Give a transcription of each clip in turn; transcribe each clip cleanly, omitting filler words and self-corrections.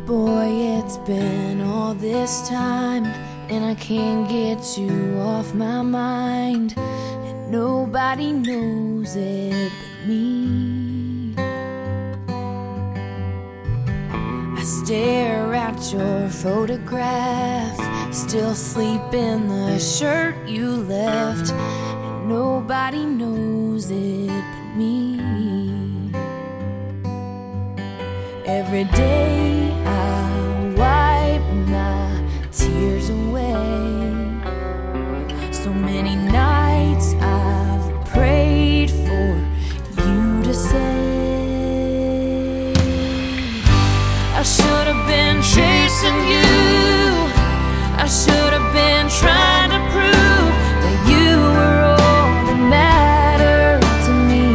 Boy, it's been all this time, and I can't get you off my mind, and nobody knows it but me. I stare at your photograph, still sleep in the shirt you left, and nobody knows it but me. Every day I wipe my tears away. So many nights I've prayed for you to say I should have been chasing you. I should have been trying to prove that you were all that mattered to me.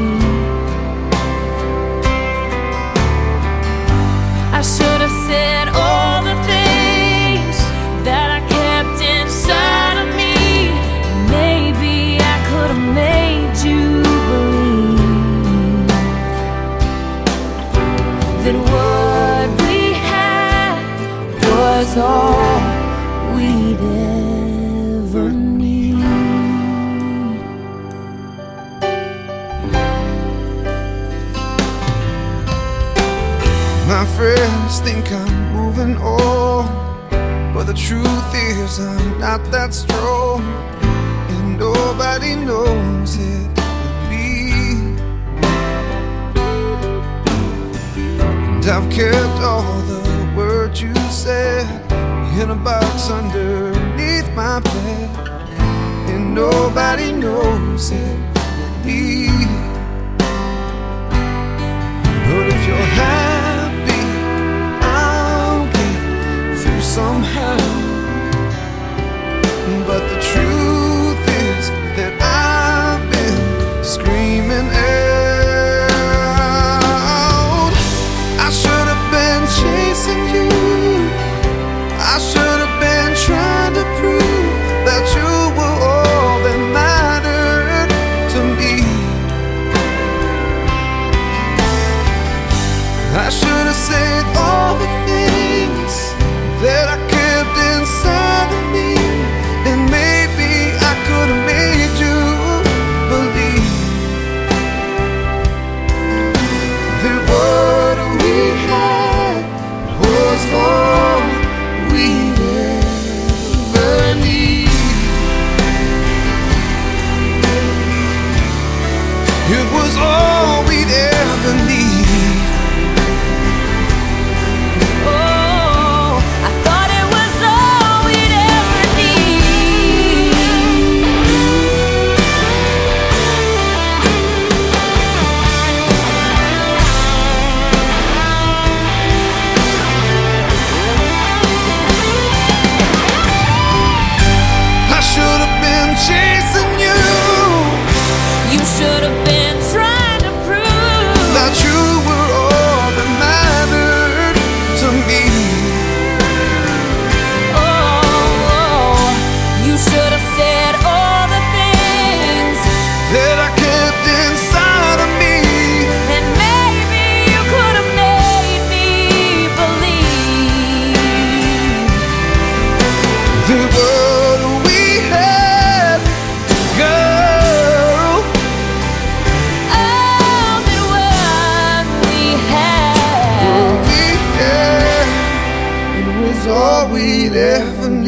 I should have said all the things that I kept inside of me. Maybe I could have made you believe that what we had was all we'd ever need. My friends think I'm moving on, but the truth is I'm not that strong, and nobody knows it but me. And I've kept all the words you said in a box underneath my bed, and nobody knows it but me. But if you're happy, I'll get through somehow. But the truth is that I've been screaming out. I should have been chasing you. I should have been trying to prove that you were all that mattered to me. I should have said all the things that I kept inside of me, and maybe I could have made you believe that what we had was all we'd ever need. It was all we'd ever need. Chasing you. You should have been trying to prove that you were all that mattered to me. Oh, you should have said all the things that I kept inside of me, and maybe you could have made me believe that what we had, girl, all that what we had, it was all we'd ever need.